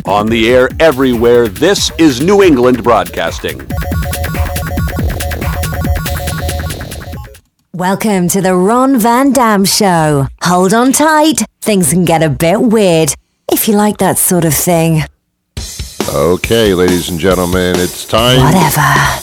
On the air everywhere, this is New England Broadcasting. Welcome to the Ron Van Dam Show. Hold on tight. Things can get a bit weird, if you like that sort of thing. Okay, ladies and gentlemen, it's time. Whatever.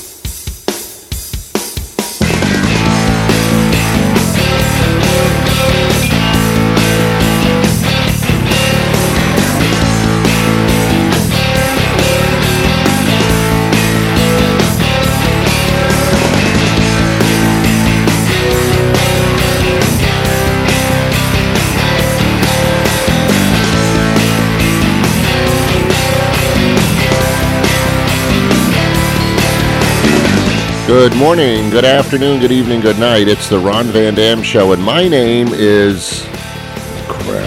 Good morning, good afternoon, good evening, good night. It's the Ron Van Dam Show, and my name is... crap.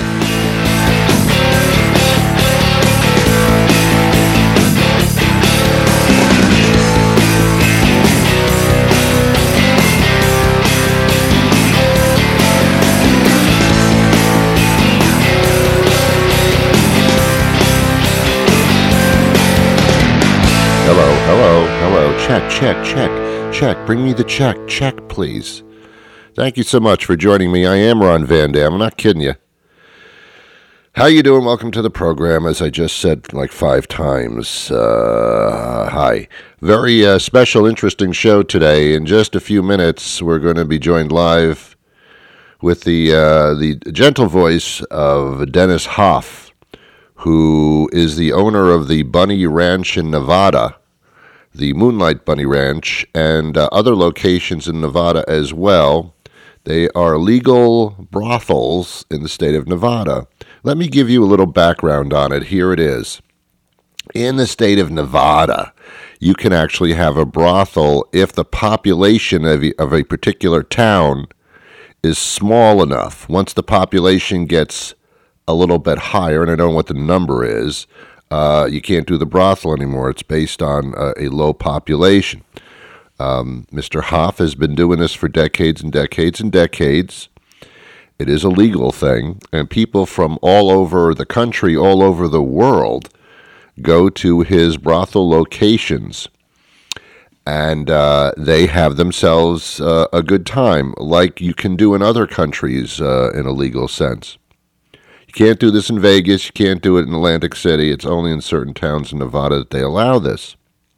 Hello. Check. Bring me the check, please. Thank you so much for joining me. I am Ron Van Dam. I'm not kidding you. How you doing? Welcome to the program. As I just said like 5 times, hi. Very special, interesting show today. In just a few minutes, we're going to be joined live with the gentle voice of Dennis Hof, who is the owner of the Bunny Ranch in Nevada, the Moonlight Bunny Ranch, and other locations in Nevada as well. They are legal brothels in the state of Nevada. Let me give you a little background on it. Here it is. In the state of Nevada, you can actually have a brothel if the population of a particular town is small enough. Once the population gets a little bit higher, and I don't know what the number is, you can't do the brothel anymore. It's based on a low population. Mr. Hof has been doing this for decades and decades and decades. It is a legal thing, and people from all over the country, all over the world, go to his brothel locations, and they have themselves a good time, like you can do in other countries in a legal sense. You can't do this in Vegas. You can't do it in Atlantic City. It's only in certain towns in Nevada that they allow this.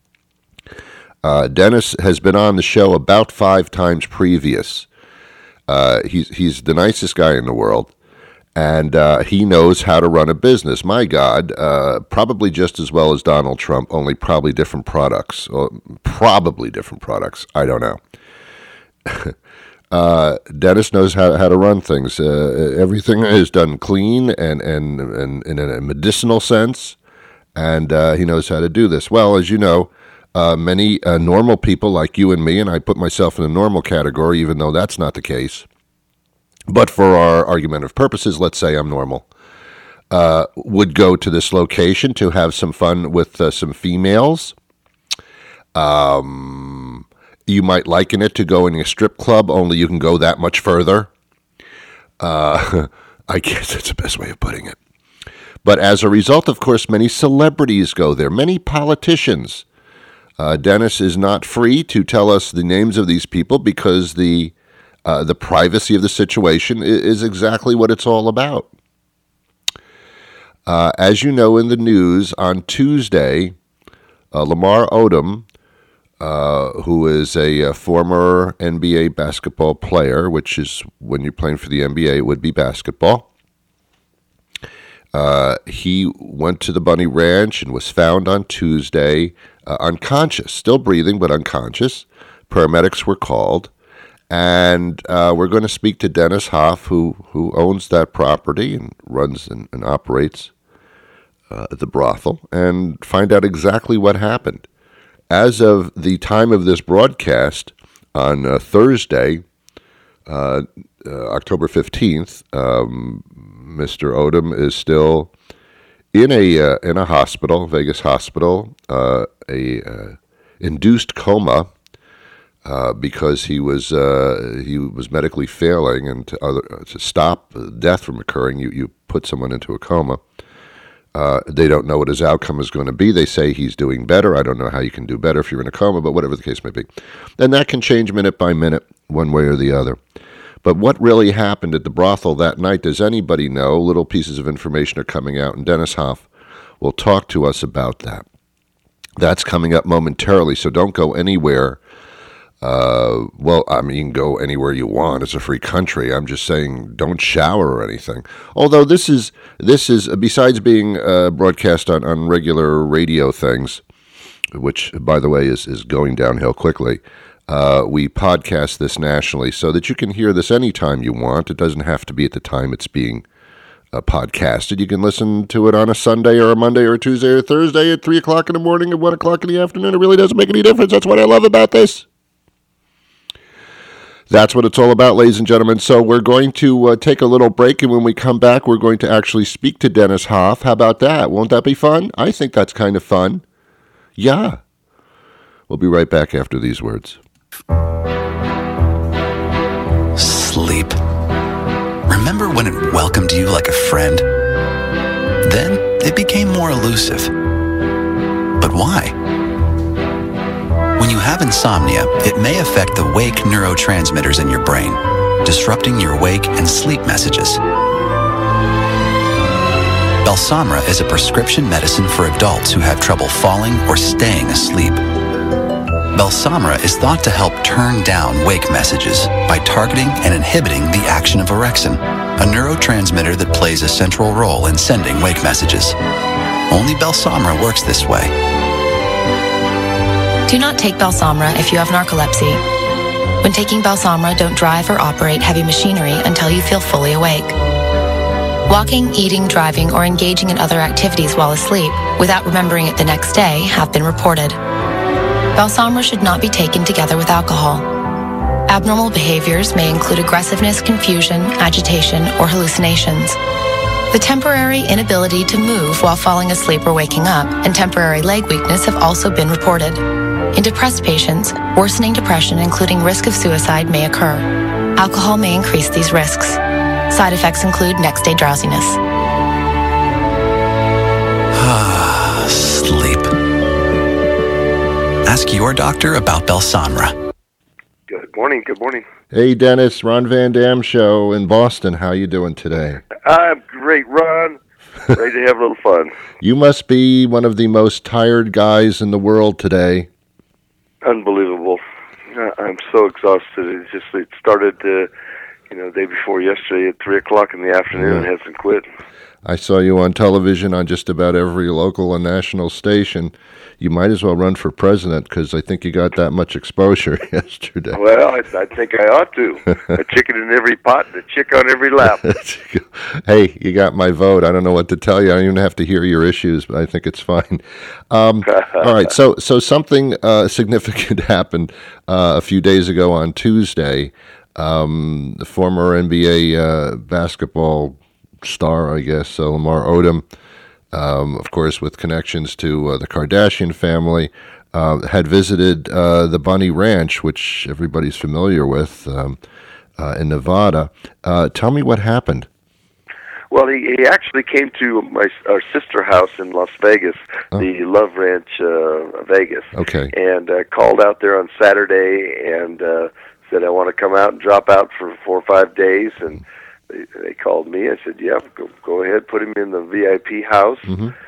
Dennis has been on the show about 5 times previous. He's the nicest guy in the world, and he knows how to run a business. My God, probably just as well as Donald Trump, only probably different products. I don't know. Dennis knows how to run things. Everything is done clean and in a medicinal sense, and he knows how to do this. Well, as you know, many normal people like you and me, and I put myself in the normal category, even though that's not the case, but for our argumentative purposes, let's say I'm normal, would go to this location to have some fun with some females. You might liken it to going to a strip club, only you can go that much further. I guess that's the best way of putting it. But as a result, of course, many celebrities go there, many politicians. Dennis is not free to tell us the names of these people because the privacy of the situation is exactly what it's all about. As you know, in the news on Tuesday, Lamar Odom, who is a former NBA basketball player, which is when you're playing for the NBA, it would be basketball. He went to the Bunny Ranch and was found on Tuesday unconscious, still breathing, but unconscious. Paramedics were called, and we're going to speak to Dennis Hof, who owns that property and runs and operates the brothel, and find out exactly what happened. As of the time of this broadcast on Thursday, October 15th, Mr. Odom is still in a hospital, Vegas hospital, a induced coma because he was medically failing, and to stop death from occurring, you put someone into a coma. They don't know what his outcome is going to be. They say he's doing better. I don't know how you can do better if you're in a coma, but whatever the case may be. And that can change minute by minute, one way or the other. But what really happened at the brothel that night, does anybody know? Little pieces of information are coming out, and Dennis Hoff will talk to us about that. That's coming up momentarily, so don't go anywhere. You can go anywhere you want. It's a free country. I'm just saying, don't shower or anything. Although this is besides being broadcast on regular radio things, which, by the way, is going downhill quickly. We podcast this nationally so that you can hear this anytime you want. It doesn't have to be at the time it's being podcasted. You can listen to it on a Sunday or a Monday or a Tuesday or a Thursday at 3 o'clock in the morning or 1 o'clock in the afternoon. It really doesn't make any difference. That's what I love about this. That's what it's all about, ladies and gentlemen. So we're going to take a little break, and when we come back, we're going to actually speak to Dennis Hoff. How about that? Won't that be fun? I think that's kind of fun. Yeah. We'll be right back after these words. Sleep. Remember when it welcomed you like a friend? Then it became more elusive. But why? When you have insomnia, it may affect the wake neurotransmitters in your brain, disrupting your wake and sleep messages. Belsomra is a prescription medicine for adults who have trouble falling or staying asleep. Belsomra is thought to help turn down wake messages by targeting and inhibiting the action of orexin, a neurotransmitter that plays a central role in sending wake messages. Only Belsomra works this way. Do not take Belsomra if you have narcolepsy. When taking Belsomra, don't drive or operate heavy machinery until you feel fully awake. Walking, eating, driving, or engaging in other activities while asleep without remembering it the next day have been reported. Belsomra should not be taken together with alcohol. Abnormal behaviors may include aggressiveness, confusion, agitation, or hallucinations. The temporary inability to move while falling asleep or waking up and temporary leg weakness have also been reported. In depressed patients, worsening depression, including risk of suicide, may occur. Alcohol may increase these risks. Side effects include next-day drowsiness. Sleep. Ask your doctor about Belsomra. Good morning. Good morning. Hey, Dennis, Ron Van Dam Show in Boston. How you doing today? I'm great, Ron. Ready to have a little fun. You must be one of the most tired guys in the world today. Unbelievable. I'm so exhausted. It started, the day before yesterday at 3 o'clock in the afternoon and hasn't quit. I saw you on television on just about every local and national station. You might as well run for president because I think you got that much exposure yesterday. Well, I think I ought to. A chicken in every pot and a chick on every lap. Hey, you got my vote. I don't know what to tell you. I don't even have to hear your issues, but I think it's fine. All right, so something significant happened a few days ago on Tuesday. The former NBA basketball star, I guess, Lamar Odom, of course, with connections to the Kardashian family, had visited the Bunny Ranch, which everybody's familiar with, in Nevada. Tell me what happened. Well, he actually came to our sister house in Las Vegas, the Love Ranch, Vegas. Okay. And called out there on Saturday and said, I want to come out and drop out for 4 or 5 days. And they called me. I said, yeah, go ahead, put him in the VIP house,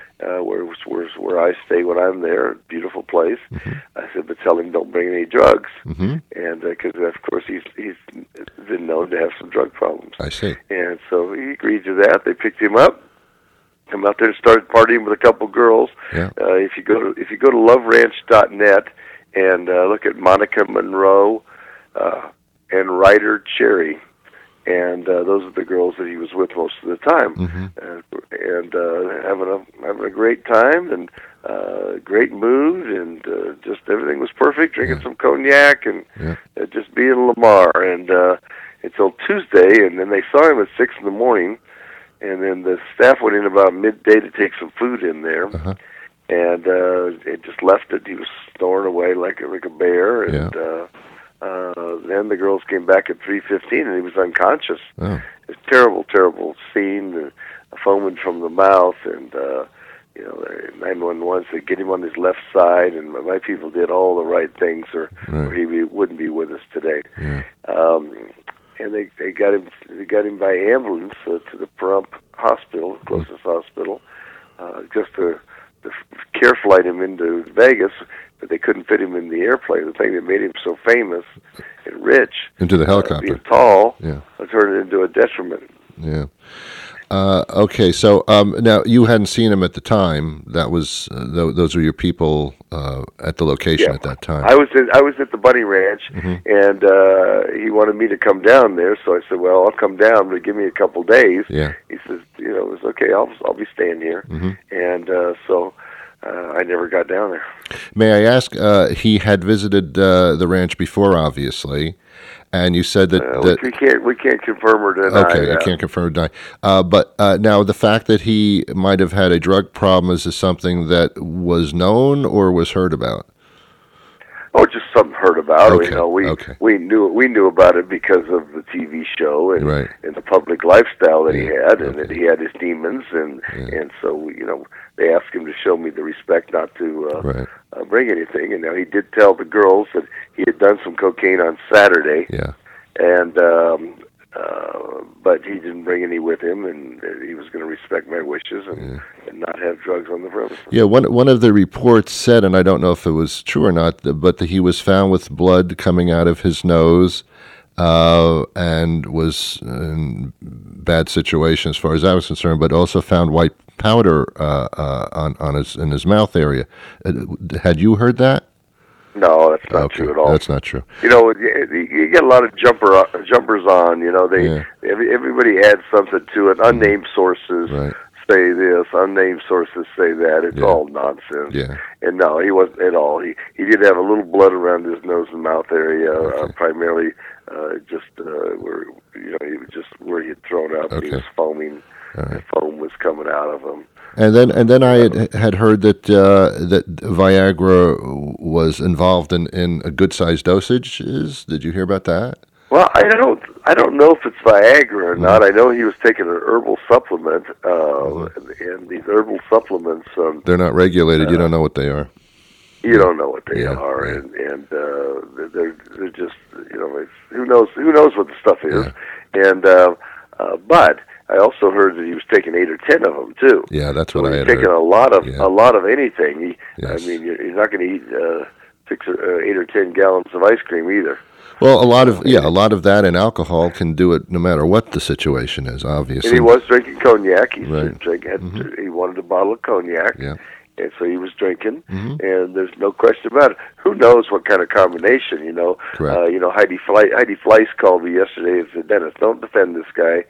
where I stay when I'm there. Beautiful place. I said, but tell him don't bring any drugs. And because, of course, he's been known to have some drug problems. I see. And so he agreed to that. They picked him up, come out there and started partying with a couple girls. Yeah. If you go to loveranch.net and look at Monica Monroe and Ryder Cherry, and those are the girls that he was with most of the time, and having a great time and great mood, and just everything was perfect. Drinking some cognac and just being Lamar, and until Tuesday, and then they saw him at 6 in the morning, and then the staff went in about midday to take some food in there, and it just left it. He was snoring away like a bear, and. Then the girls came back at 3:15, and he was unconscious. It's a terrible, terrible scene, foaming from the mouth, and 911 said get him on his left side, and my people did all the right things, or he wouldn't be with us today. Yeah. And they got him by ambulance to the Pahrump Hospital, closest hospital, just to care flight him into Vegas, but they couldn't fit him in the airplane. The thing that made him so famous and rich, into the helicopter, being tall, yeah, turned it into a detriment. Yeah. Okay, so now you hadn't seen him at the time. That was those were your people at the location at that time. I was at the Bunny Ranch, and he wanted me to come down there. So I said, "Well, I'll come down, but give me a couple days." Yeah. He says, "It's okay. I'll be staying here." And so I never got down there. May I ask? He had visited the ranch before, obviously. And you said that we can't confirm or deny. Okay, that. you can't confirm or deny. But now the fact that he might have had a drug problem, is this something that was known or was heard about? Oh, just something heard about. Okay. We knew about it because of the TV show and Right. and the public lifestyle that he had, and Okay. that he had his demons, and so they asked him to show me the respect not to Right. bring anything. And now he did tell the girls that he had done some cocaine on Saturday, Yeah. and but he didn't bring any with him, and he was going to respect my wishes and not have drugs on the premises. Yeah, one of the reports said, and I don't know if it was true or not, but that he was found with blood coming out of his nose, and was in bad situation as far as I was concerned, but also found white powder in his mouth area. Had you heard that? No, that's not true at all. That's not true. You get a lot of jumpers on. Everybody adds something to it. Unnamed sources say this. Unnamed sources say that. It's all nonsense. Yeah. And no, he wasn't at all. He did have a little blood around his nose and mouth area, primarily just where he had thrown up. Okay. He was foaming. The foam was coming out of him. And then I had heard that that Viagra was involved in a good sized dosages. Did you hear about that? Well, I don't know if it's Viagra or not. I know he was taking an herbal supplement, and these herbal supplements. They're not regulated. You don't know what they are. You don't know what they are, right. and they're just who knows what the stuff is, and but. I also heard that he was taking 8 or 10 of them too. Yeah, that's what I had taking heard. a lot of anything. Yes. I mean, you're not going to eat 8 or 10 gallons of ice cream either. Well, a lot of that and alcohol can do it no matter what the situation is. Obviously, and he was drinking cognac. He Right. he wanted a bottle of cognac. Yeah. And so he was drinking, and there's no question about it. Who knows what kind of combination? Correct. Heidi Fleiss called me yesterday and said, "Dennis, don't defend this guy.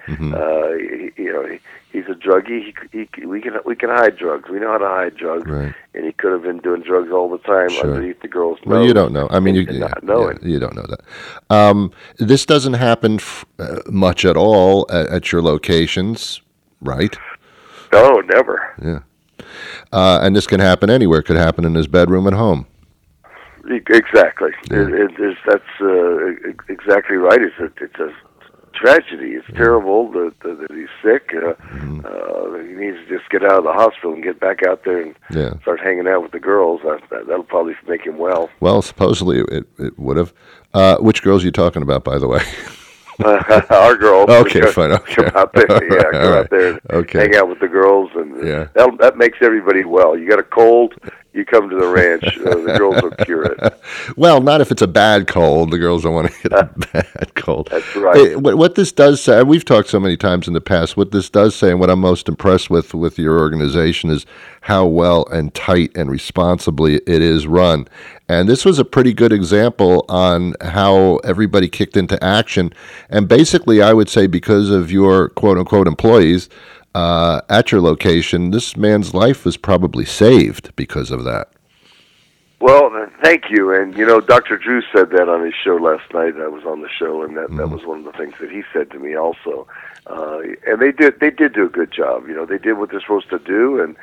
He's a druggie. We can hide drugs. We know how to hide drugs, Right. and he could have been doing drugs all the time underneath the girl's nose." Well, you don't know. I mean, not knowing. You don't know that. This doesn't happen much at all at your locations, right? No, never. Yeah. And this can happen anywhere. It could happen in his bedroom at home. Exactly. Yeah. That's exactly right. It's a tragedy. It's terrible that he's sick. He needs to just get out of the hospital and get back out there and start hanging out with the girls. That'll probably make him well. Well, supposedly it would have. Which girls are you talking about, by the way? Our girls. Okay, fine. Okay. Come out there, come out there and hang out with the girls, and that makes everybody well. You got a cold, you come to the ranch. The girls will cure it. Well, not if it's a bad cold. The girls don't want to get a bad cold. That's right. Hey, what this does say, we've talked so many times in the past, what this does say, and what I'm most impressed with your organization is how well and tight and responsibly it is run. And this was a pretty good example on how everybody kicked into action. And basically, I would say because of your quote-unquote employees at your location, this man's life was probably saved because of that. Well, thank you. And, Dr. Drew said that on his show last night. I was on the show, and that was one of the things that he said to me also. And they did do a good job. They did what they're supposed to do, and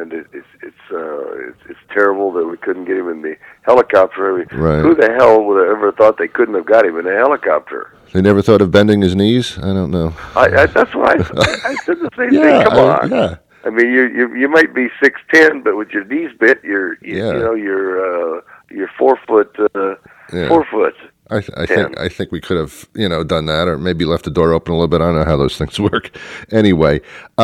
it's terrible that we couldn't get him in the helicopter. Right. Who the hell would have ever thought they couldn't have got him in a helicopter? They never thought of bending his knees? I don't know. That's what I said the same thing. Come on. I mean, you might be 6'10", but with your knees bent, you're 4 foot. 4 foot. I think we could have done that, or maybe left the door open a little bit. I don't know how those things work. Anyway,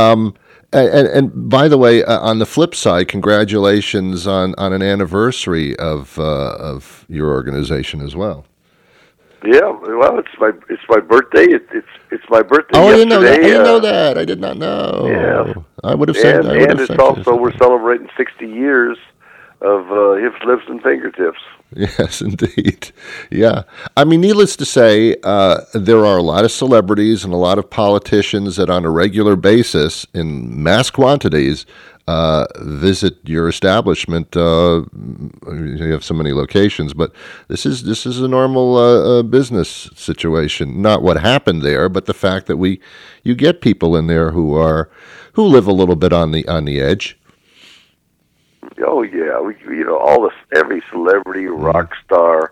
and by the way, on the flip side, congratulations on an anniversary of your organization as well. Yeah, well, it's my birthday. It's my birthday. Oh, yesterday. I didn't know that. I didn't know that. I did not know. Yeah, I would have said. And it's also we're celebrating 60 years of Hips, Lips, and Fingertips. Yes, indeed. Yeah. I mean, needless to say, there are a lot of celebrities and a lot of politicians that on a regular basis, in mass quantities, visit your establishment. You have so many locations, but this is a normal business situation. Not what happened there, but the fact that you get people in there who live a little bit on the edge. Oh yeah, every celebrity, rock star,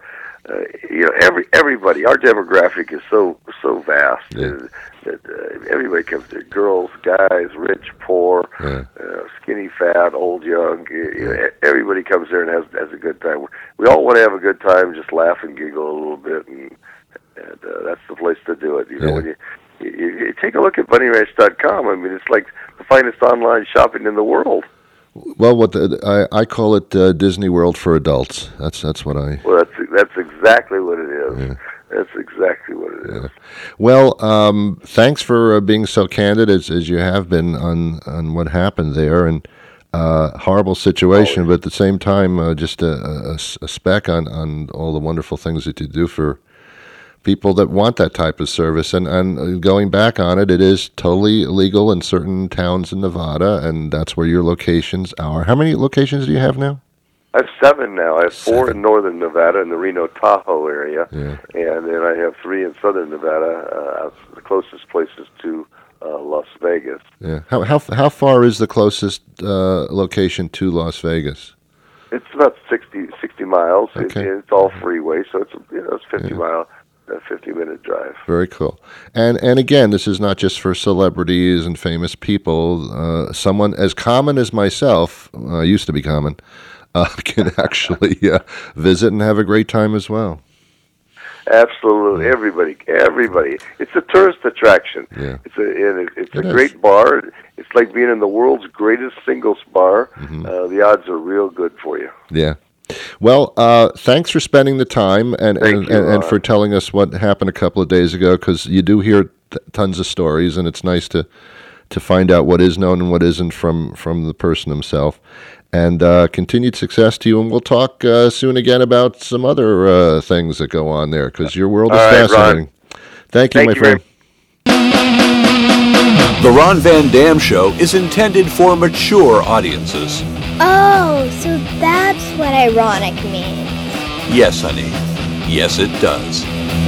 everybody. Our demographic is so vast that everybody comes there. Girls, guys, rich, poor, skinny, fat, old, young. Everybody comes there and has a good time. We all want to have a good time, just laugh and giggle a little bit, and that's the place to do it. When you take a look at BunnyRanch.com, I mean, it's like the finest online shopping in the world. Well, I call it Disney World for adults. That's what I. Well, that's exactly what it is. Yeah. That's exactly what it is. Well, thanks for being so candid as you have been on what happened there, and horrible situation, but at the same time, just a speck on all the wonderful things that you do for people that want that type of service. And going back on it, it is totally illegal in certain towns in Nevada, and that's where your locations are. How many locations do you have now? I have 7 now. I have 4 in northern Nevada in the Reno Tahoe area, and then I have 3 in southern Nevada. The closest place is to Las Vegas. Yeah. How far is the closest location to Las Vegas? It's about 60 miles. Okay. It's all freeway, so it's 50 mile. A 50-minute drive. Very cool. And again, this is not just for celebrities and famous people. Someone as common as myself, used to be common, can actually visit and have a great time as well. Absolutely, everybody. It's a tourist attraction. Yeah. It's a great bar. It's like being in the world's greatest singles bar. Mm-hmm. The odds are real good for you. Yeah. Well, thanks for spending the time and for telling us what happened a couple of days ago, because you do hear tons of stories, and it's nice to find out what is known and what isn't from the person himself. And continued success to you, and we'll talk soon again about some other things that go on there, because your world is fascinating. Ron. Thank you, my friend. The Ron Van Dam Show is intended for mature audiences. Oh, so that's what ironic means. Yes, honey. Yes, it does.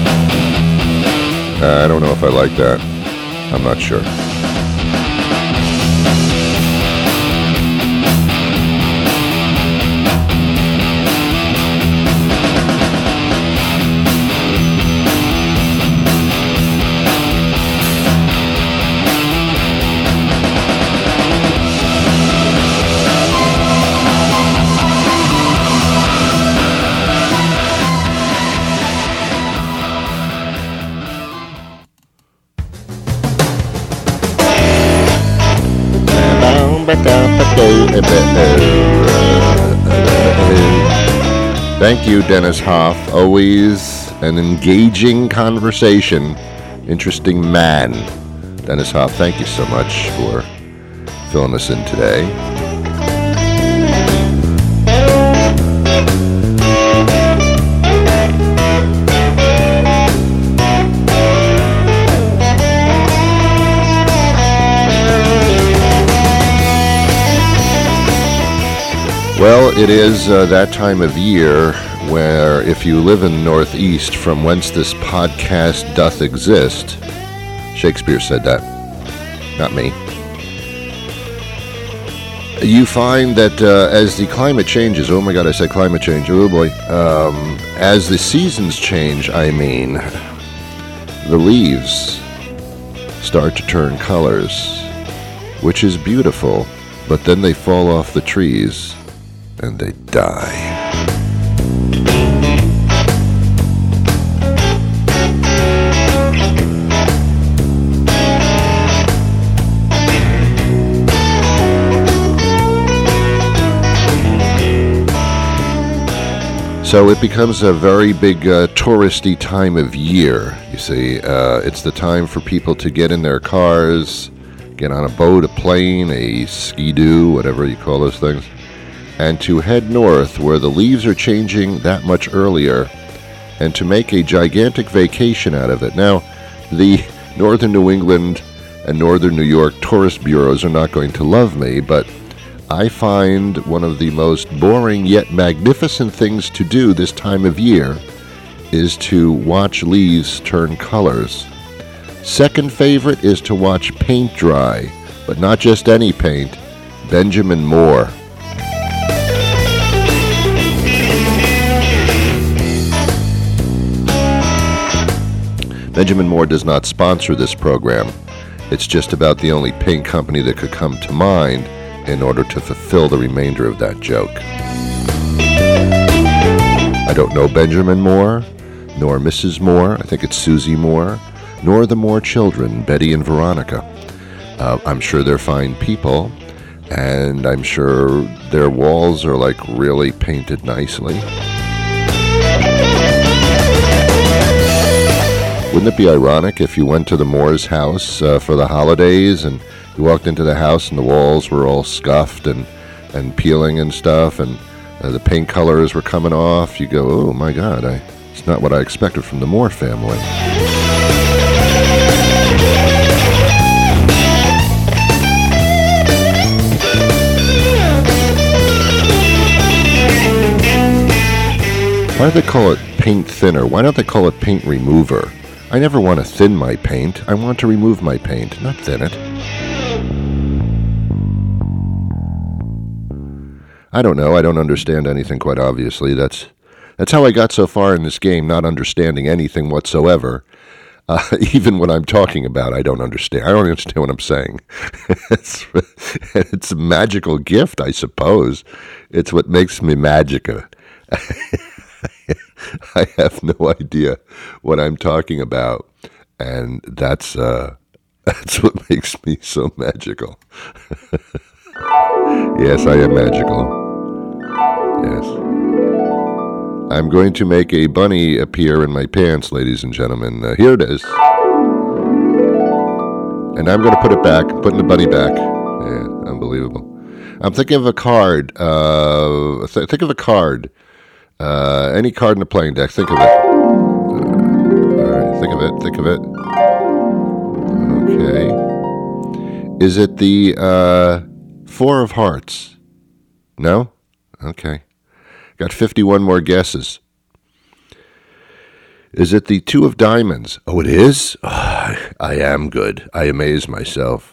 I don't know if I like that. I'm not sure. Thank you, Dennis Hoff. Always an engaging conversation. Interesting man. Dennis Hoff, thank you so much for filling us in today. Well, it is that time of year where, if you live in the Northeast, from whence this podcast doth exist, Shakespeare said that, not me. You find that as the climate changes, oh my God, I said climate change, oh boy, as the seasons change, the leaves start to turn colors. which is beautiful, but then they fall off the trees and they die. So it becomes a very big touristy time of year, you see. It's the time for people to get in their cars, get on a boat, a plane, a ski-doo, whatever you call those things, and to head north where the leaves are changing that much earlier, and to make a gigantic vacation out of it. Now, the Northern New England and Northern New York tourist bureaus are not going to love me, but I find one of the most boring yet magnificent things to do this time of year is to watch leaves turn colors. Second favorite is to watch paint dry, but not just any paint, Benjamin Moore. Benjamin Moore does not sponsor this program. It's just about the only paint company that could come to mind in order to fulfill the remainder of that joke. I don't know Benjamin Moore, nor Mrs. Moore, I think it's Susie Moore, nor the Moore children, Betty and Veronica. I'm sure they're fine people, and I'm sure their walls are like really painted nicely. Wouldn't it be ironic if you went to the Moore's house for the holidays and you walked into the house and the walls were all scuffed and peeling and stuff, and the paint colors were coming off? You go, oh my God, it's not what I expected from the Moore family. Why do they call it paint thinner? Why don't they call it paint remover? I never want to thin my paint. I want to remove my paint, not thin it. I don't know. I don't understand anything, quite obviously. That's how I got so far in this game, not understanding anything whatsoever. Even what I'm talking about, I don't understand. I don't understand what I'm saying. It's a magical gift, I suppose. It's what makes me magica. I have no idea what I'm talking about, and that's what makes me so magical. Yes, I am magical. Yes. I'm going to make a bunny appear in my pants, ladies and gentlemen. Here it is. And I'm going to put it back, putting the bunny back. Yeah, unbelievable. I'm thinking of a card. Think of a card. Any card in the playing deck. Think of it. All right, think of it. Okay. Is it the Four of Hearts? No? Okay. Got 51 more guesses. Is it the Two of Diamonds? Oh, it is? Oh, I am good. I amaze myself.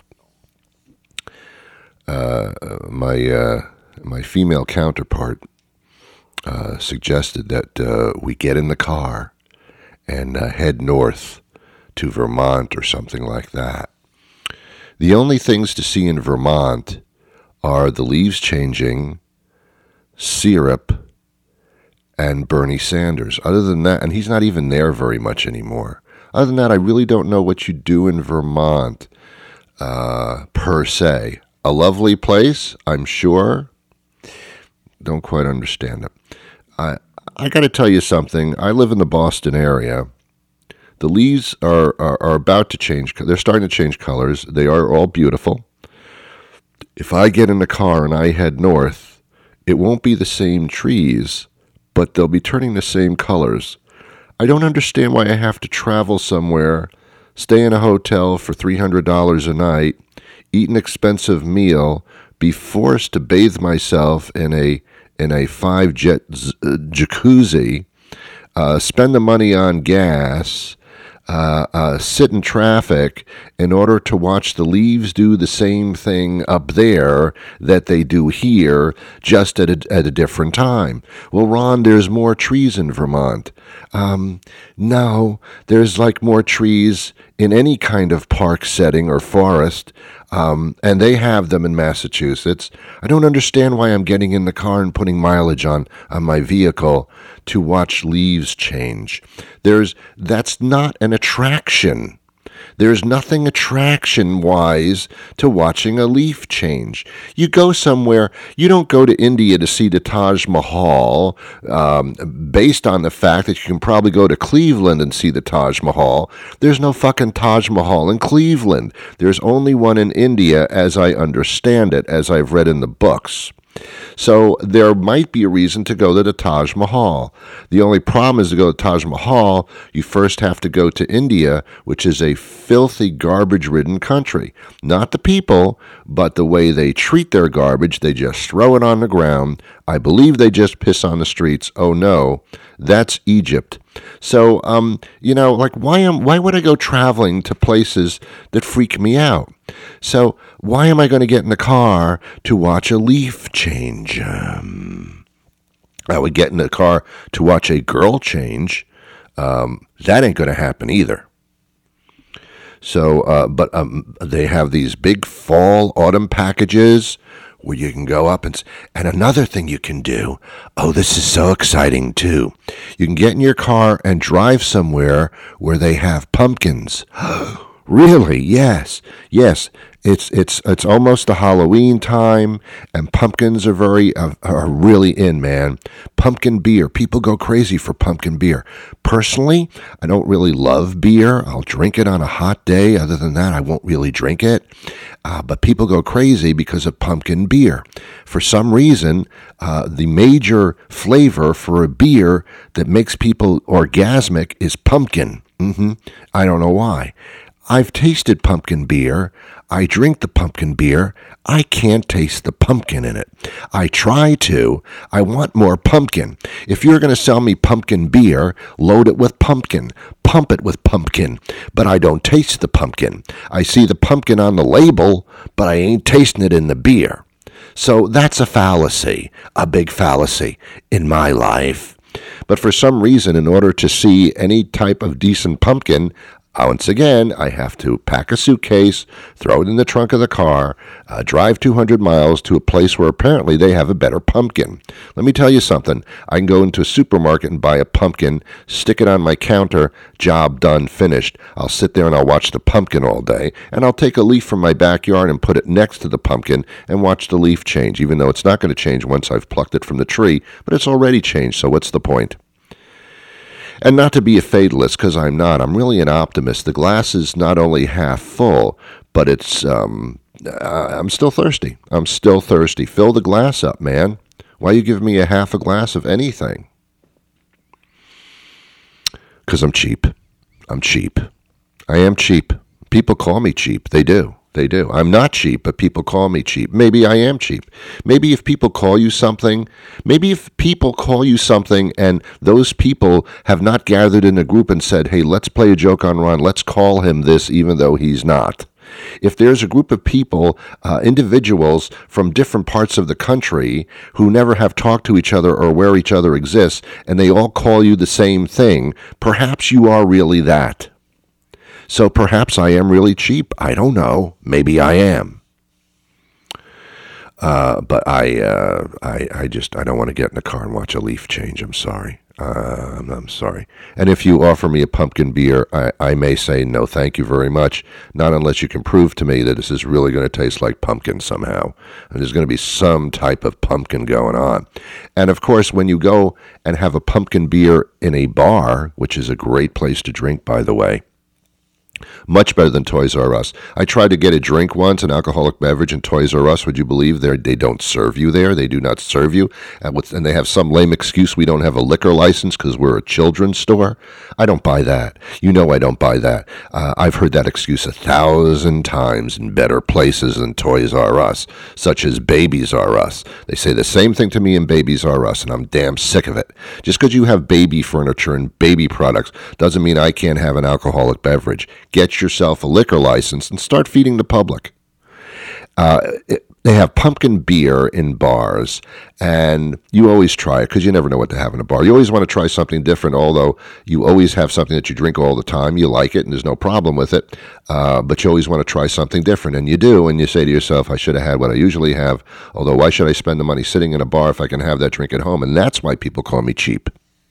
My female counterpart suggested that we get in the car and head north to Vermont or something like that. The only things to see in Vermont are the leaves changing, syrup, and Bernie Sanders. Other than that, and he's not even there very much anymore. Other than that, I really don't know what you do in Vermont, per se. A lovely place, I'm sure. Don't quite understand it. I got to tell you something. I live in the Boston area. The leaves are about to change. They're starting to change colors. They are all beautiful. If I get in the car and I head north, it won't be the same trees, but they'll be turning the same colors. I don't understand why I have to travel somewhere, stay in a hotel for $300 a night, eat an expensive meal, be forced to bathe myself in a 5-jet jacuzzi, spend the money on gas, sit in traffic in order to watch the leaves do the same thing up there that they do here, just at a different time. Well, Ron, there's more trees in Vermont. No, there's like more trees in any kind of park setting or forest, and they have them in Massachusetts. I don't understand why I'm getting in the car and putting mileage on my vehicle to watch leaves change. That's not an attraction. There's nothing attraction-wise to watching a leaf change. You go somewhere, you don't go to India to see the Taj Mahal based on the fact that you can probably go to Cleveland and see the Taj Mahal. There's no fucking Taj Mahal in Cleveland. There's only one in India, as I understand it, as I've read in the books. So there might be a reason to go to the Taj Mahal. The only problem is to go to Taj Mahal, you first have to go to India, which is a filthy, garbage-ridden country. Not the people, but the way they treat their garbage. They just throw it on the ground. I believe they just piss on the streets. Oh, no. That's Egypt. So, why would I go traveling to places that freak me out? So why am I going to get in the car to watch a leaf change? I would get in the car to watch a girl change. That ain't going to happen either. So, but they have these big fall, autumn packages where you can go up and another thing you can do. Oh, this is so exciting too. You can get in your car and drive somewhere where they have pumpkins. Really? Yes. It's almost the Halloween time, and pumpkins are really in, man. Pumpkin beer. People go crazy for pumpkin beer. Personally, I don't really love beer. I'll drink it on a hot day. Other than that, I won't really drink it. But people go crazy because of pumpkin beer. For some reason, the major flavor for a beer that makes people orgasmic is pumpkin. I don't know why. I've tasted pumpkin beer. I drink the pumpkin beer. I can't taste the pumpkin in it. I try to. I want more pumpkin. If you're going to sell me pumpkin beer, load it with pumpkin. Pump it with pumpkin. But I don't taste the pumpkin. I see the pumpkin on the label, but I ain't tasting it in the beer. So that's a fallacy, a big fallacy in my life. But for some reason, in order to see any type of decent pumpkin, once again, I have to pack a suitcase, throw it in the trunk of the car, drive 200 miles to a place where apparently they have a better pumpkin. Let me tell you something. I can go into a supermarket and buy a pumpkin, stick it on my counter, job done, finished. I'll sit there and I'll watch the pumpkin all day, and I'll take a leaf from my backyard and put it next to the pumpkin and watch the leaf change, even though it's not going to change once I've plucked it from the tree, but it's already changed, so what's the point? And not to be a fatalist, because I'm not. I'm really an optimist. The glass is not only half full, but it's, I'm still thirsty. I'm still thirsty. Fill the glass up, man. Why you give me a half a glass of anything? Because I'm cheap. I'm cheap. I am cheap. People call me cheap. They do. They do. I'm not cheap, but people call me cheap. Maybe I am cheap. Maybe if people call you something and those people have not gathered in a group and said, hey, let's play a joke on Ron. Let's call him this even though he's not. If there's a group of people, individuals from different parts of the country who never have talked to each other or where each other exists, and they all call you the same thing, perhaps you are really that. So perhaps I am really cheap. I don't know. Maybe I am. But I don't want to get in the car and watch a leaf change. I'm sorry. I'm sorry. And if you offer me a pumpkin beer, I may say no, thank you very much. Not unless you can prove to me that this is really going to taste like pumpkin somehow. And there's going to be some type of pumpkin going on. And of course, when you go and have a pumpkin beer in a bar, which is a great place to drink, by the way, much better than Toys R Us. I tried to get a drink once, an alcoholic beverage in Toys R Us. Would you believe they don't serve you there? They do not serve you. And they have some lame excuse, we don't have a liquor license because we're a children's store. I don't buy that. You know I don't buy that. I've heard that excuse 1,000 times in better places than Toys R Us, such as Babies R Us. They say the same thing to me in Babies R Us, and I'm damn sick of it. Just because you have baby furniture and baby products doesn't mean I can't have an alcoholic beverage. Get yourself a liquor license and start feeding the public. they have pumpkin beer in bars, and you always try it because you never know what to have in a bar. You always want to try something different, although you always have something that you drink all the time. You like it, and there's no problem with it, but you always want to try something different, and you do, and you say to yourself, I should have had what I usually have, although why should I spend the money sitting in a bar if I can have that drink at home? And that's why people call me cheap.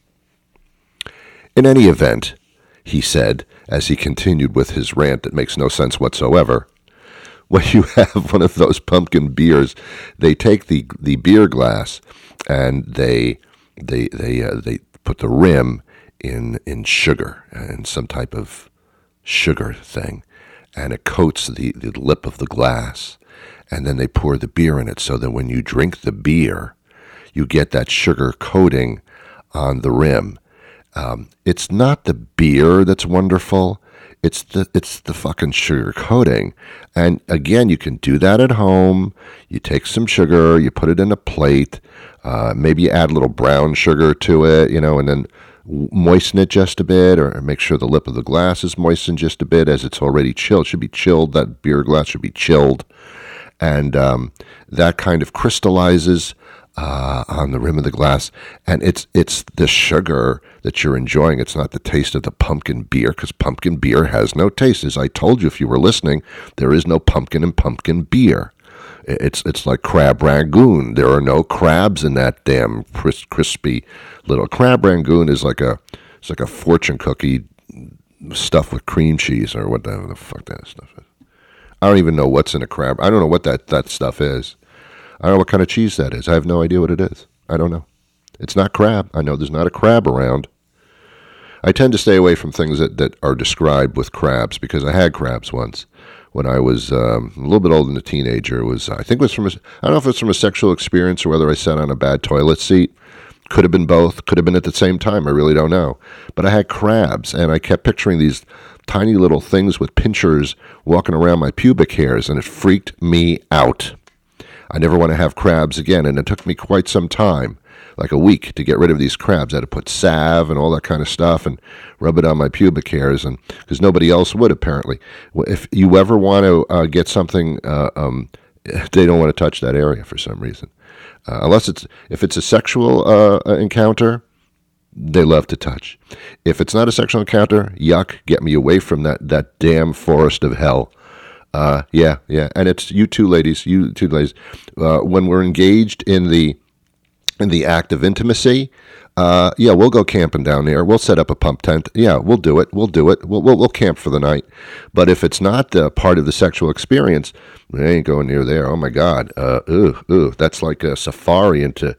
In any event, he said, as he continued with his rant that makes no sense whatsoever, when you have one of those pumpkin beers, they take the beer glass and they put the rim in sugar, in some type of sugar thing, and it coats the lip of the glass, and then they pour the beer in it so that when you drink the beer, you get that sugar coating on the rim. It's not the beer that's wonderful. It's the fucking sugar coating. And again, you can do that at home. You take some sugar, you put it in a plate, maybe you add a little brown sugar to it, and then moisten it just a bit, or make sure the lip of the glass is moistened just a bit as it's already chilled. It should be chilled. That beer glass should be chilled. And that kind of crystallizes on the rim of the glass, and it's the sugar that you're enjoying. It's not the taste of the pumpkin beer, because pumpkin beer has no taste. As I told you, if you were listening, there is no pumpkin in pumpkin beer. It's like crab rangoon. There are no crabs in that damn crispy little crab rangoon. Is like a fortune cookie stuffed with cream cheese, or whatever the fuck that stuff is. I don't even know what's in a crab. I don't know what that stuff is. I don't know what kind of cheese that is. I have no idea what it is. I don't know. It's not crab. I know there's not a crab around. I tend to stay away from things that are described with crabs, because I had crabs once when I was a little bit older than a teenager. It was, I think it was from I don't know if it's from a sexual experience or whether I sat on a bad toilet seat. Could have been both. Could have been at the same time. I really don't know. But I had crabs, and I kept picturing these tiny little things with pinchers walking around my pubic hairs, and it freaked me out. I never want to have crabs again, and it took me quite some time, like a week, to get rid of these crabs. I had to put salve and all that kind of stuff and rub it on my pubic hairs, and because nobody else would, apparently. If you ever want to get something, they don't want to touch that area for some reason. Unless if it's a sexual encounter, they love to touch. If it's not a sexual encounter, yuck, get me away from that damn forest of hell. Yeah, and it's you two ladies. When we're engaged in the act of intimacy, we'll go camping down there. We'll set up a pump tent. Yeah, we'll do it. We'll camp for the night. But if it's not part of the sexual experience, we ain't going near there. Oh my God, that's like a safari into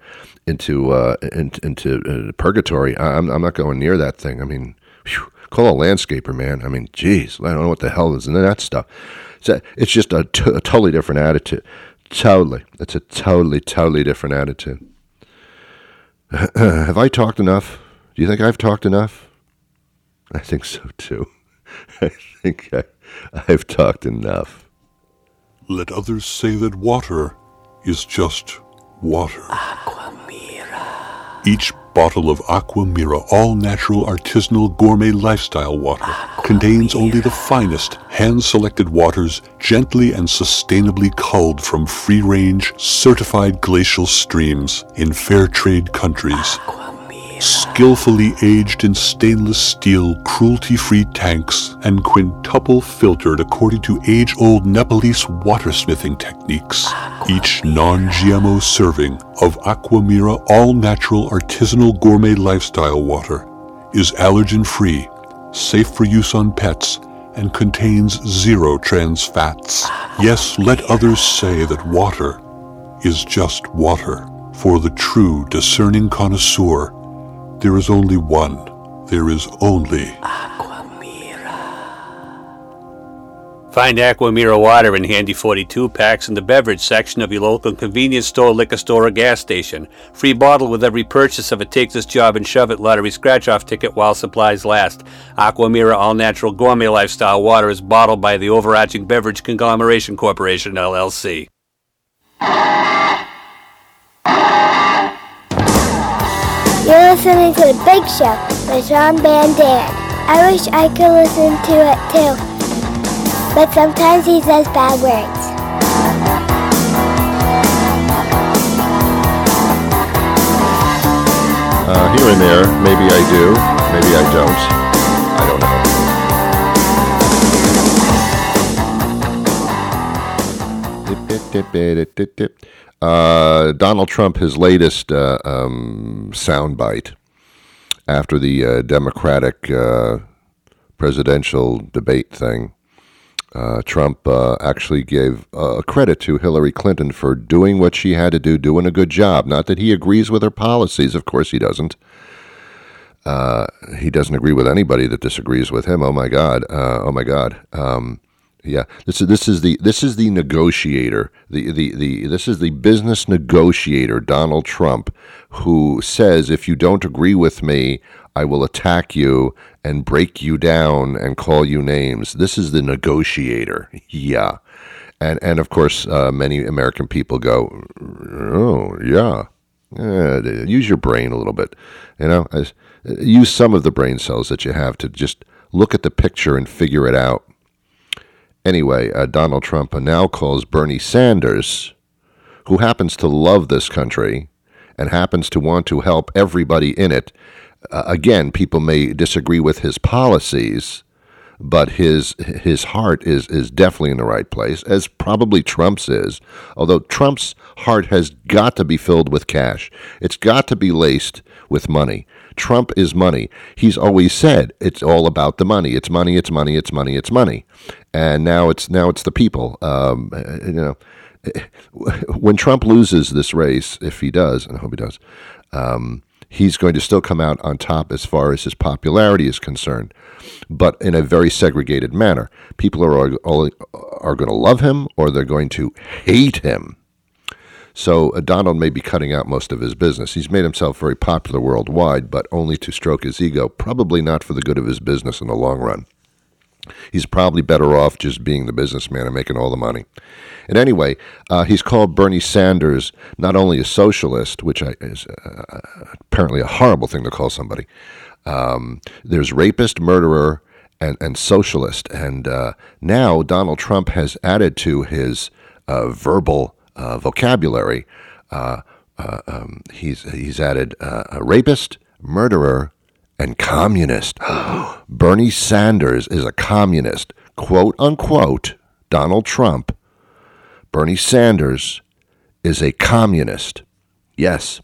purgatory. I'm not going near that thing. I mean, call a landscaper, man. I mean, geez, I don't know what the hell is in that stuff. It's just a totally different attitude. Totally. It's a totally different attitude. Have I talked enough? Do you think I've talked enough? I think so, too. I think I've talked enough. Let others say that water is just water. Aquamira. Each bottle of Aquamira all-natural artisanal gourmet lifestyle water contains only the finest hand-selected waters, gently and sustainably culled from free-range, certified glacial streams in fair trade countries. Skillfully aged in stainless steel, cruelty-free tanks and quintuple filtered according to age-old Nepalese watersmithing techniques. Each non-GMO serving of Aquamira all-natural artisanal gourmet lifestyle water is allergen-free, safe for use on pets, and contains 0 trans fats. Yes, let others say that water is just water. For the true discerning connoisseur, there is only one. There is only Aquamira. Find Aquamira water in handy 42 packs in the beverage section of your local convenience store, liquor store, or gas station. Free bottle with every purchase of a Take This Job and Shove It lottery scratch-off ticket while supplies last. Aquamira all-natural gourmet lifestyle water is bottled by the Overarching Beverage Conglomeration Corporation, LLC. You're listening to The Big Show with Ron Van Dam. I wish I could listen to it too, but sometimes he says bad words. Here and there, maybe I do, maybe I don't. I don't know. Donald Trump, his latest soundbite after the Democratic presidential debate thing. Trump actually gave credit to Hillary Clinton for doing what she had to do, doing a good job. Not that he agrees with her policies. Of course he doesn't. He doesn't agree with anybody that disagrees with him. Oh my God. Yeah. This is the negotiator. This is the business negotiator, Donald Trump, who says, if you don't agree with me, I will attack you and break you down and call you names. This is the negotiator. Yeah. And of course, many American people go, oh, yeah. Use your brain a little bit. Use some of the brain cells that you have to just look at the picture and figure it out. Anyway, Donald Trump now calls Bernie Sanders, who happens to love this country and happens to want to help everybody in it. Again, people may disagree with his policies, but his heart is definitely in the right place, as probably Trump's is. Although Trump's heart has got to be filled with cash. It's got to be laced with money. Trump is money. He's always said it's all about the money. It's money, it's money, it's money, it's money. And now it's the people. When Trump loses this race, if he does, and I hope he does, he's going to still come out on top as far as his popularity is concerned, but in a very segregated manner. People are going to love him or they're going to hate him. So Donald may be cutting out most of his business. He's made himself very popular worldwide, but only to stroke his ego, probably not for the good of his business in the long run. He's probably better off just being the businessman and making all the money. And anyway, he's called Bernie Sanders not only a socialist, which is apparently a horrible thing to call somebody. There's rapist, murderer, and socialist. And now Donald Trump has added to his verbal vocabulary. He's added a rapist, murderer, and communist. Bernie Sanders is a communist. Quote, unquote, Donald Trump. Bernie Sanders is a communist. Yes.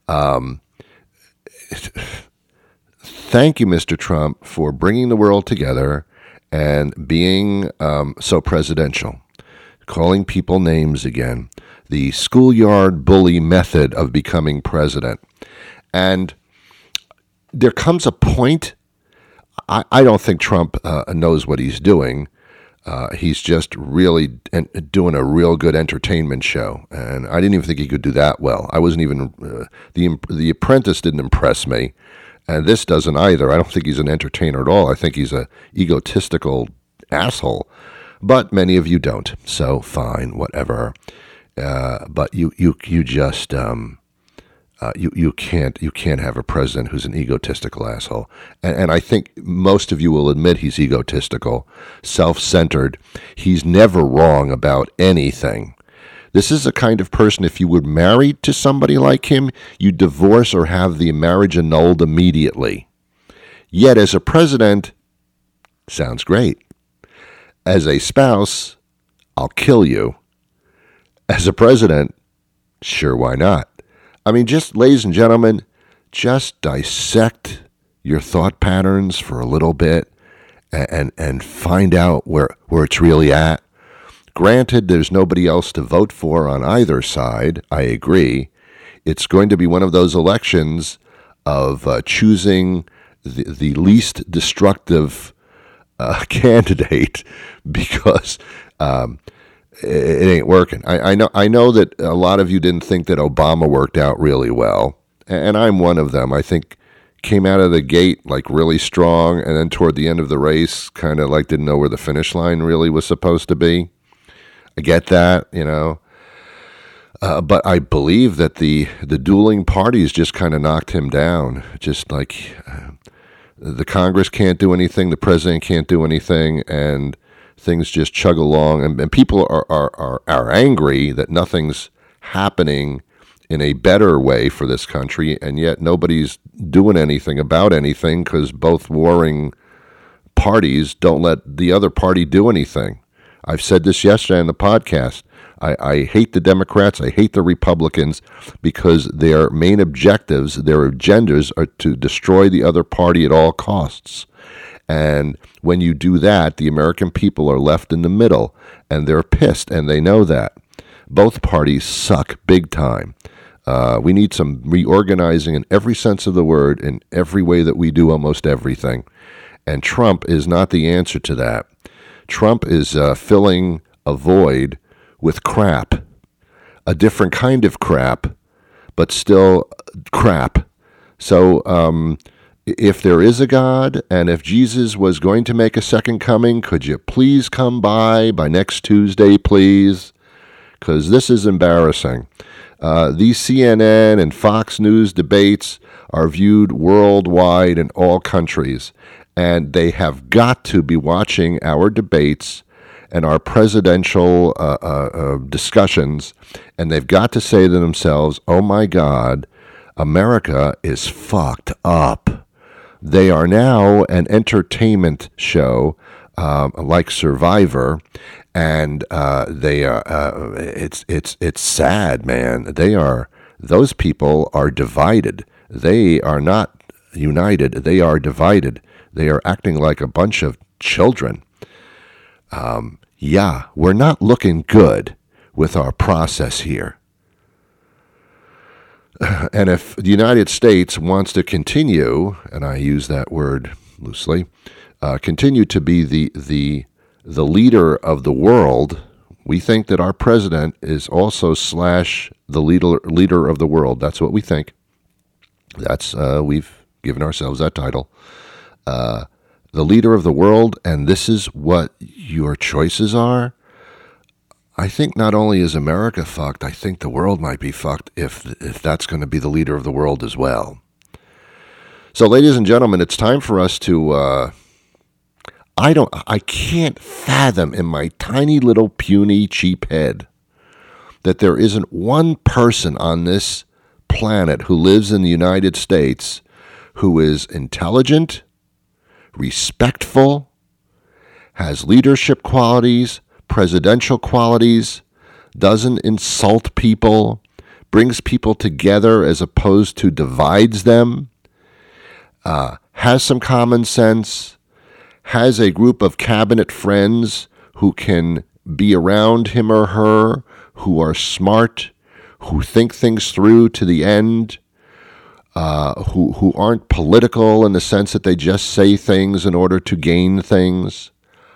Thank you, Mr. Trump, for bringing the world together and being so presidential. Calling people names again. The schoolyard bully method of becoming president. And there comes a point, I don't think Trump knows what he's doing. He's just really doing a real good entertainment show. And I didn't even think he could do that well. I wasn't even, The Apprentice didn't impress me. And this doesn't either. I don't think he's an entertainer at all. I think he's a egotistical asshole. But many of you don't. So fine, whatever. But you just... You can't have a president who's an egotistical asshole. And I think most of you will admit he's egotistical, self-centered. He's never wrong about anything. This is the kind of person, if you were married to somebody like him, you divorce or have the marriage annulled immediately. Yet as a president, sounds great. As a spouse, I'll kill you. As a president, sure, why not? I mean, just, ladies and gentlemen, just dissect your thought patterns for a little bit and find out where it's really at. Granted, there's nobody else to vote for on either side. I agree. It's going to be one of those elections of choosing the least destructive candidate because... it ain't working. I know that a lot of you didn't think that Obama worked out really well, and I'm one of them. I think came out of the gate like really strong, and then toward the end of the race, kind of like didn't know where the finish line really was supposed to be. I get that, but I believe that the dueling parties just kind of knocked him down. Just like the Congress can't do anything, the president can't do anything, and things just chug along, and people are angry that nothing's happening in a better way for this country, and yet nobody's doing anything about anything because both warring parties don't let the other party do anything. I've said this yesterday on the podcast. I hate the Democrats, I hate the Republicans, because their main objectives, their agendas are to destroy the other party at all costs. And when you do that, the American people are left in the middle, and they're pissed, and they know that. Both parties suck big time. We need some reorganizing in every sense of the word, in every way that we do almost everything. And Trump is not the answer to that. Trump is filling a void with crap, a different kind of crap, but still crap. So if there is a God, and if Jesus was going to make a second coming, could you please come by next Tuesday, please? Because this is embarrassing. These CNN and Fox News debates are viewed worldwide in all countries, and they have got to be watching our debates and our presidential discussions, and they've got to say to themselves, oh my God, America is fucked up. They are now an entertainment show like Survivor, and they are. It's sad, man. Those people are divided. They are not united. They are divided. They are acting like a bunch of children. Yeah, we're not looking good with our process here. And if the United States wants to continue, and I use that word loosely, continue to be the leader of the world, we think that our president is also / the leader of the world. That's what we think. That's we've given ourselves that title. The leader of the world, and this is what your choices are. I think not only is America fucked, I think the world might be fucked if that's going to be the leader of the world as well. So, ladies and gentlemen, it's time for us to, I can't fathom in my tiny little puny cheap head that there isn't one person on this planet who lives in the United States who is intelligent, respectful, has leadership qualities, presidential qualities, doesn't insult people, brings people together as opposed to divides them, has some common sense, has a group of cabinet friends who can be around him or her, who are smart, who think things through to the end, who aren't political in the sense that they just say things in order to gain things.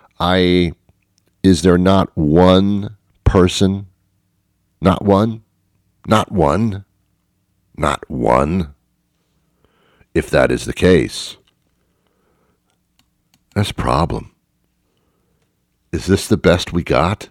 Is there not one person? Not one? Not one? Not one? If that is the case, that's a problem. Is this the best we got?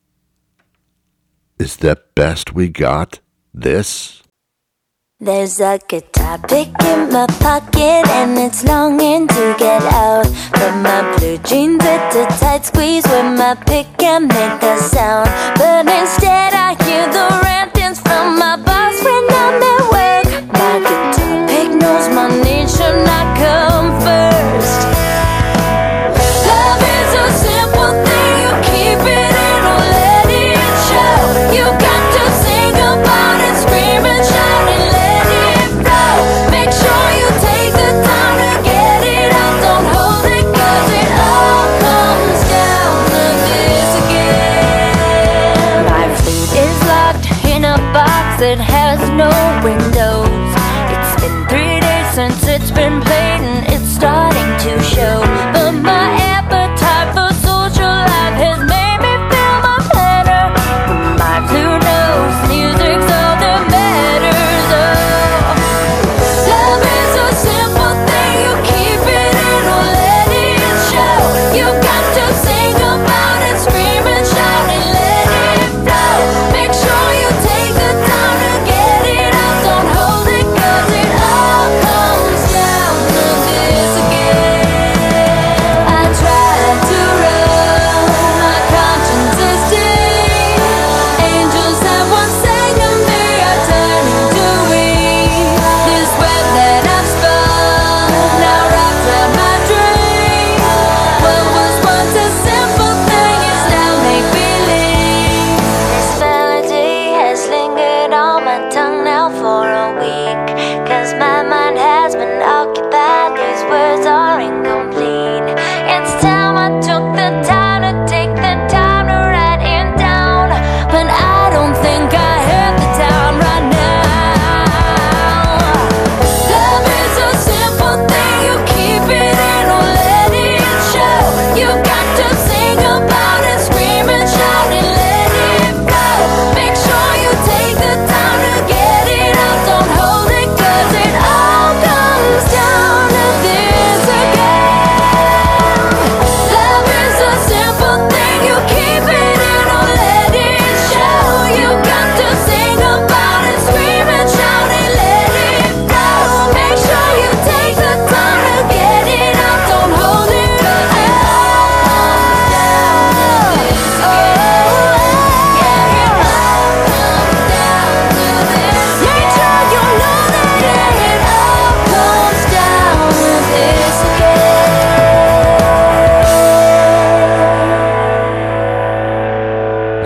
Is the best we got this? There's a guitar pick in my pocket and it's longing to get out. But my blue jeans at a tight squeeze where my pick can make a sound. But instead I hear the rantings from my boss when I'm at work. My guitar pick knows my needs should not come first. Love is a simple thing, you keep it in or let it show. You got to sing about it, scream and shout and let it flow. Make sure you take the time to get it out, don't hold it, 'cause it all comes down to this again. My flute is locked in a box that has no windows. It's been 3 days since it's been played and it's starting to show. But my appetite for social life has made me feel much better. When my flute knows music's all that matters. Oh, love is a simple thing, you keep it in or let it show. You got to sing about it, scream and shout and let it flow. Make sure you take the time to get it out, don't hold it, 'cause it all comes down to this again.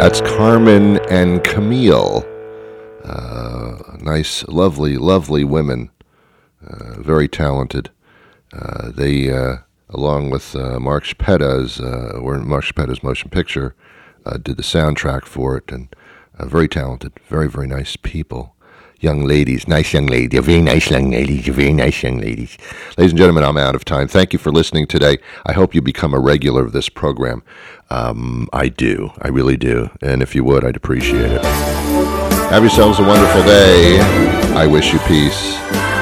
That's Carmen and Camille. Nice, lovely, lovely women. Very talented. They, along with Mark Shpetta's motion picture, did the soundtrack for it, and very talented, very, very nice people. Young ladies, nice young ladies. You're very nice young ladies. You're very nice young ladies. Ladies and gentlemen, I'm out of time. Thank you for listening today. I hope you become a regular of this program. I do. I really do. And if you would, I'd appreciate it. Have yourselves a wonderful day. I wish you peace.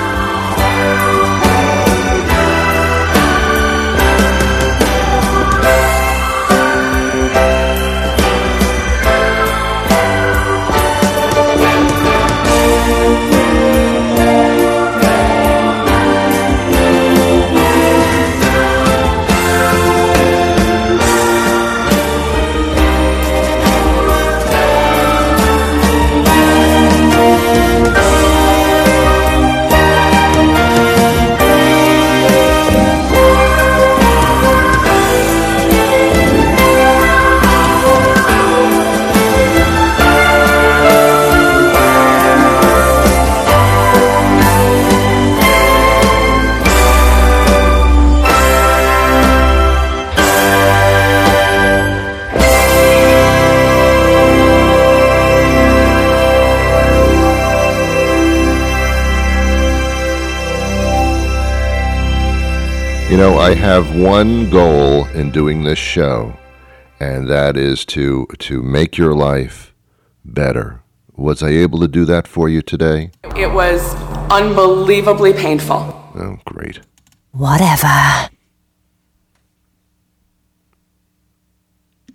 You know, I have one goal in doing this show, and that is to make your life better. Was I able to do that for you today? It was unbelievably painful. Oh, great. Whatever.